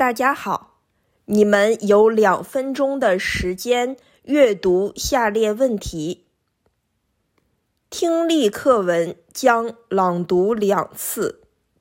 大家好，你们有2分钟的时间阅读下列问题。听力课文将朗读2次。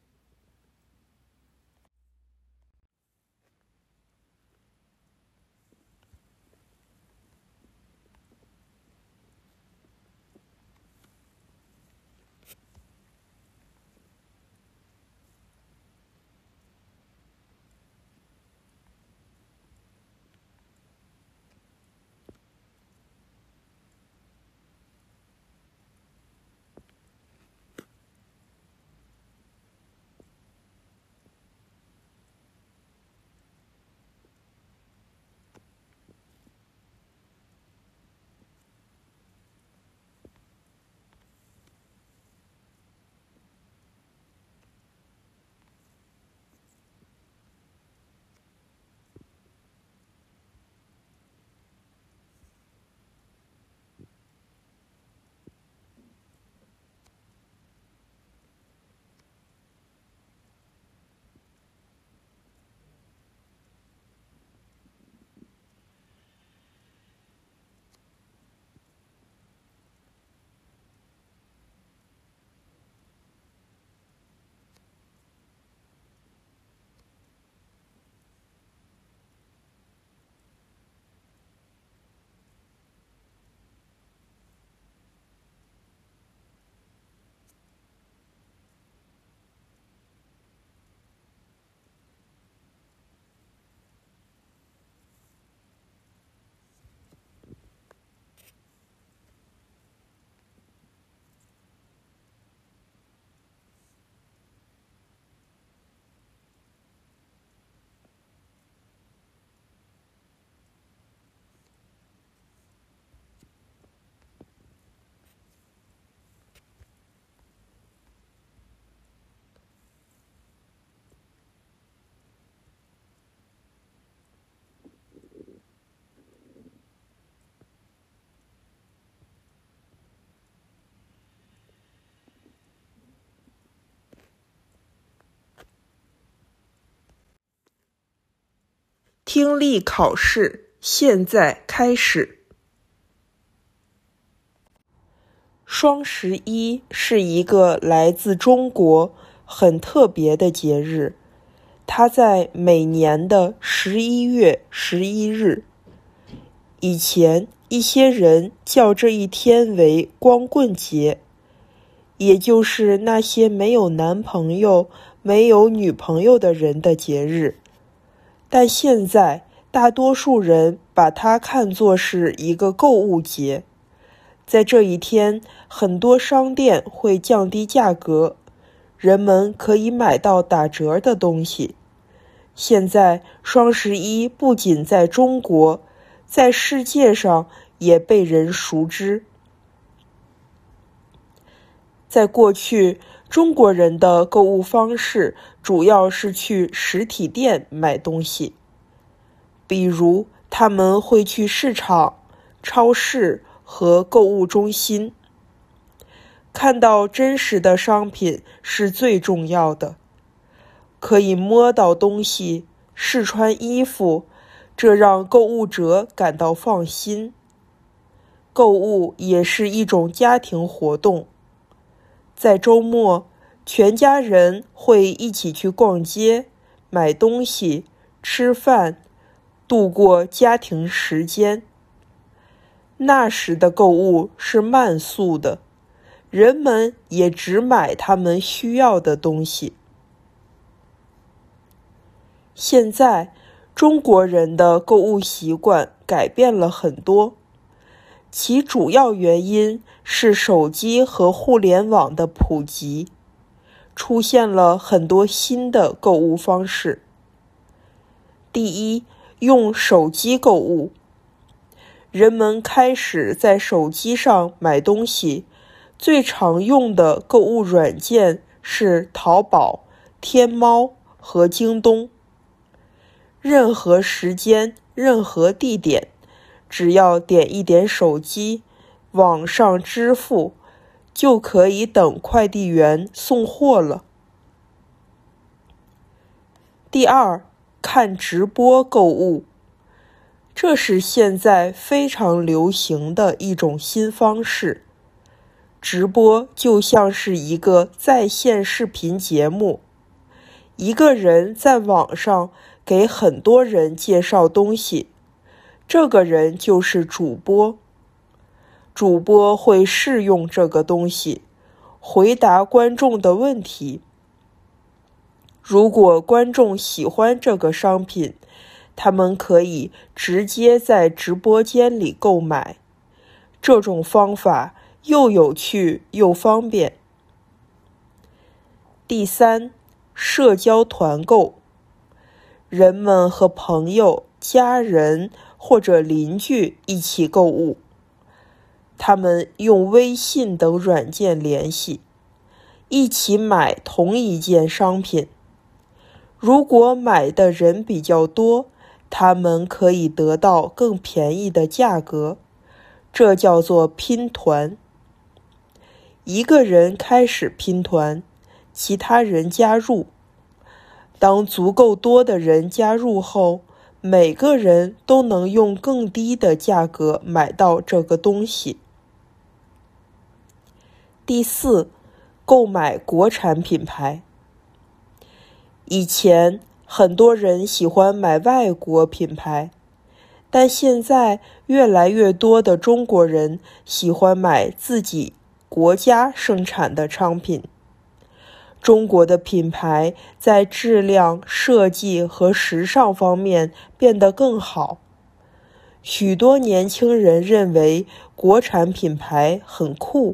听力考试现在开始。双11是一个来自中国很特别的节日，它在每年的11月11日。以前一些人叫这一天为光棍节，也就是那些没有男朋友、没有女朋友的人的节日。但现在大多数人把它看作是一个购物节。在这一天，很多商店会降低价格，人们可以买到打折的东西。现在双11不仅在中国，在世界上也被人熟知。在过去，中国人的购物方式主要是去实体店买东西，比如他们会去市场、超市和购物中心。看到真实的商品是最重要的，可以摸到东西、试穿衣服，这让购物者感到放心。购物也是一种家庭活动。在周末，全家人会一起去逛街、买东西、吃饭，度过家庭时间。那时的购物是慢速的，人们也只买他们需要的东西。现在，中国人的购物习惯改变了很多，其主要原因是手机和互联网的普及，出现了很多新的购物方式。第一，用手机购物。人们开始在手机上买东西，最常用的购物软件是淘宝、天猫和京东。任何时间、任何地点，只要点一点手机，网上支付，就可以等快递员送货了。第二， 看直播购物，这是现在非常流行的一种新方式。直播就像是一个在线视频节目，一个人在网上给很多人介绍东西，这个人就是主播。主播会试用这个东西，回答观众的问题。如果观众喜欢这个商品，他们可以直接在直播间里购买。这种方法又有趣又方便。第三，社交团购。人们和朋友、家人或者邻居一起购物，他们用微信等软件联系，一起买同一件商品。如果买的人比较多，他们可以得到更便宜的价格，这叫做拼团。一个人开始拼团，其他人加入。当足够多的人加入后，每个人都能用更低的价格买到这个东西。第四，购买国产品牌。以前很多人喜欢买外国品牌，但现在越来越多的中国人喜欢买自己国家生产的商品。中国的品牌在质量、设计和时尚方面变得更好。许多年轻人认为国产品牌很酷。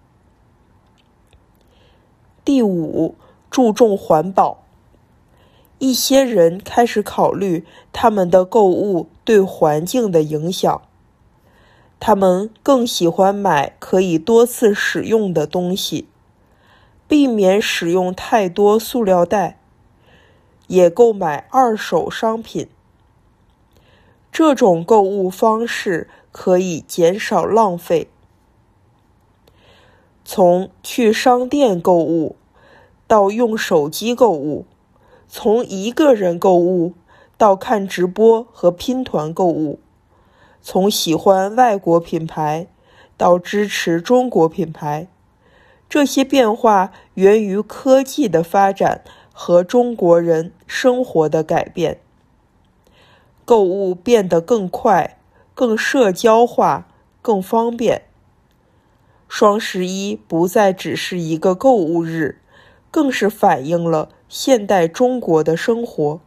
第五，注重环保。一些人开始考虑他们的购物对环境的影响，他们更喜欢买可以多次使用的东西，避免使用太多塑料袋，也购买二手商品。这种购物方式可以减少浪费。从去商店购物到用手机购物，从一个人购物到看直播和拼团购物，从喜欢外国品牌到支持中国品牌，这些变化源于科技的发展和中国人生活的改变。购物变得更快、更社交化、更方便。双11不再只是一个购物日，更是反映了现代中国的生活。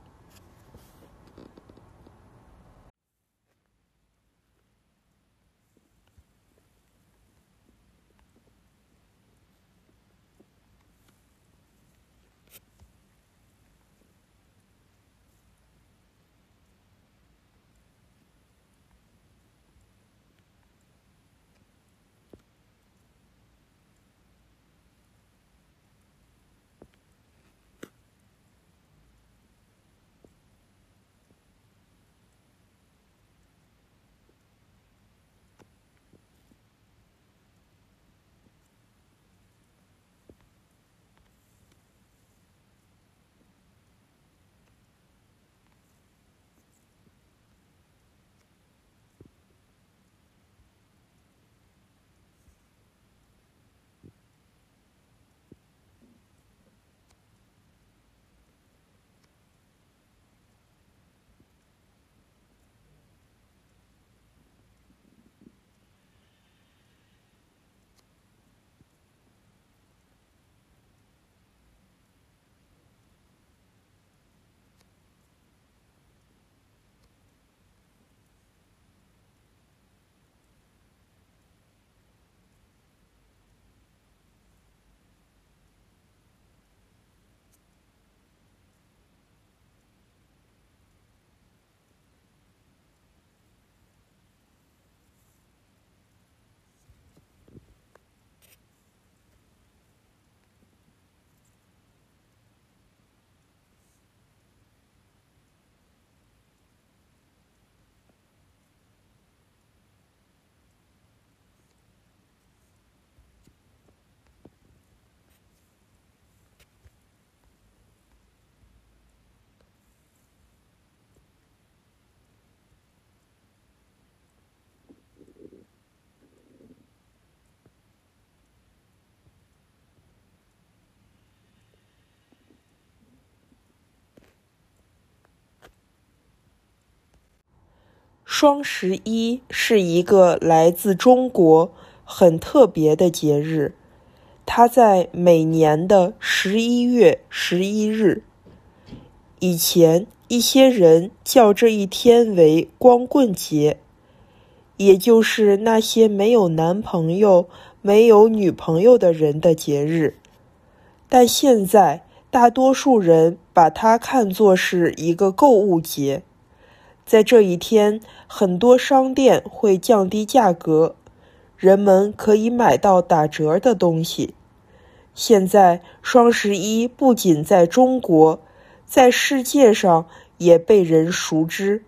双11是一个来自中国很特别的节日，它在每年的11月11日。以前一些人叫这一天为光棍节，也就是那些没有男朋友、没有女朋友的人的节日。但现在大多数人把它看作是一个购物节。在这一天，很多商店会降低价格，人们可以买到打折的东西。现在双11不仅在中国，在世界上也被人熟知。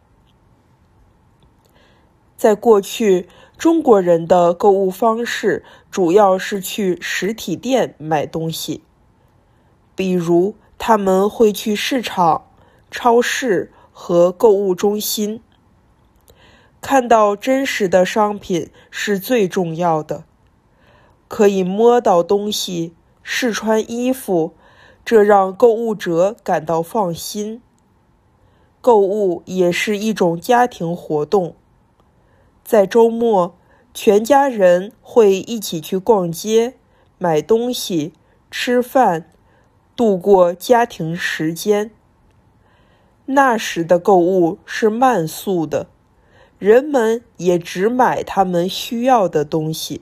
在过去，中国人的购物方式主要是去实体店买东西，比如他们会去市场、超市和购物中心。看到真实的商品是最重要的，可以摸到东西，试穿衣服，这让购物者感到放心。购物也是一种家庭活动。在周末，全家人会一起去逛街、买东西、吃饭，度过家庭时间。那时的购物是慢速的，人们也只买他们需要的东西。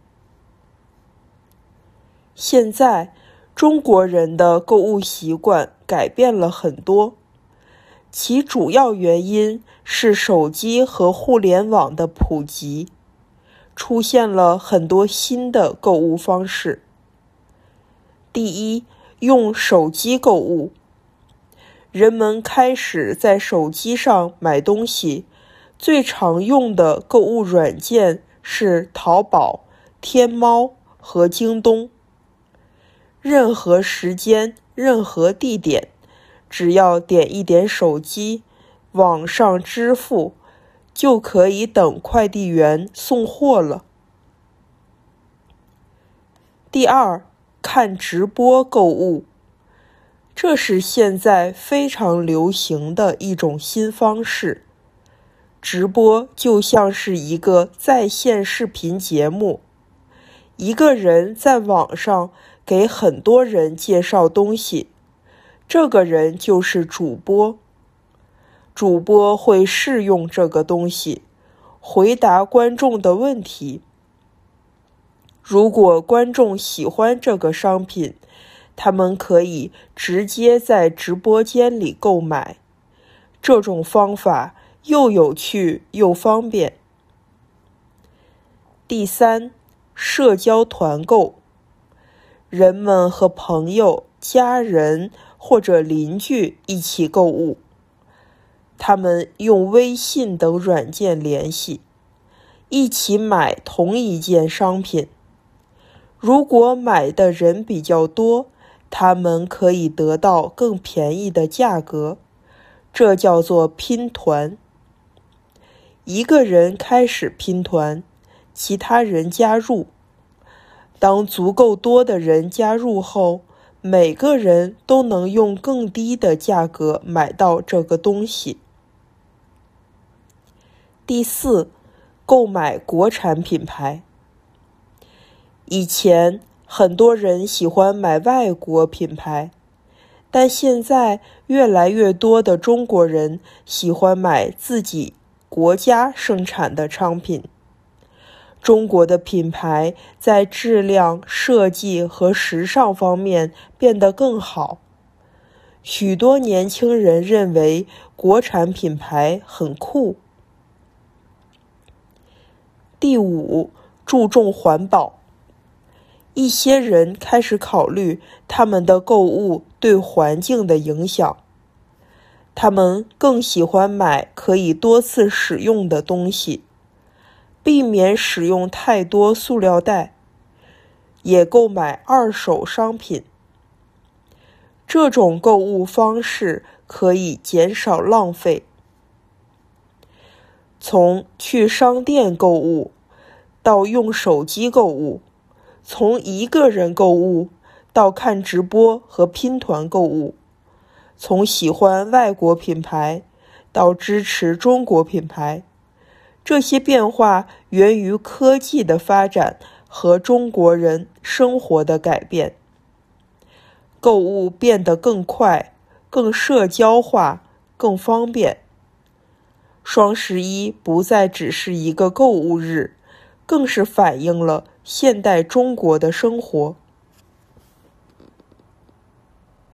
现在，中国人的购物习惯改变了很多，其主要原因是手机和互联网的普及，出现了很多新的购物方式。第一，用手机购物。人们开始在手机上买东西，最常用的购物软件是淘宝、天猫和京东。任何时间、任何地点，只要点一点手机，网上支付，就可以等快递员送货了。第二，看直播购物。这是现在非常流行的一种新方式。直播就像是一个在线视频节目，一个人在网上给很多人介绍东西，这个人就是主播。主播会试用这个东西，回答观众的问题。如果观众喜欢这个商品，他们可以直接在直播间里购买。这种方法又有趣又方便。第三，社交团购。人们和朋友、家人或者邻居一起购物，他们用微信等软件联系，一起买同一件商品。如果买的人比较多，他们可以得到更便宜的价格，这叫做拼团。一个人开始拼团，其他人加入。当足够多的人加入后，每个人都能用更低的价格买到这个东西。第四，购买国产品牌。以前很多人喜欢买外国品牌，但现在越来越多的中国人喜欢买自己国家生产的商品。中国的品牌在质量、设计和时尚方面变得更好。许多年轻人认为国产品牌很酷。第五，注重环保。一些人开始考虑他们的购物对环境的影响，他们更喜欢买可以多次使用的东西，避免使用太多塑料袋，也购买二手商品。这种购物方式可以减少浪费。从去商店购物到用手机购物，从一个人购物到看直播和拼团购物，从喜欢外国品牌到支持中国品牌。这些变化源于科技的发展和中国人生活的改变。购物变得更快、更社交化、更方便。双11不再只是一个购物日，更是反映了现代中国的生活。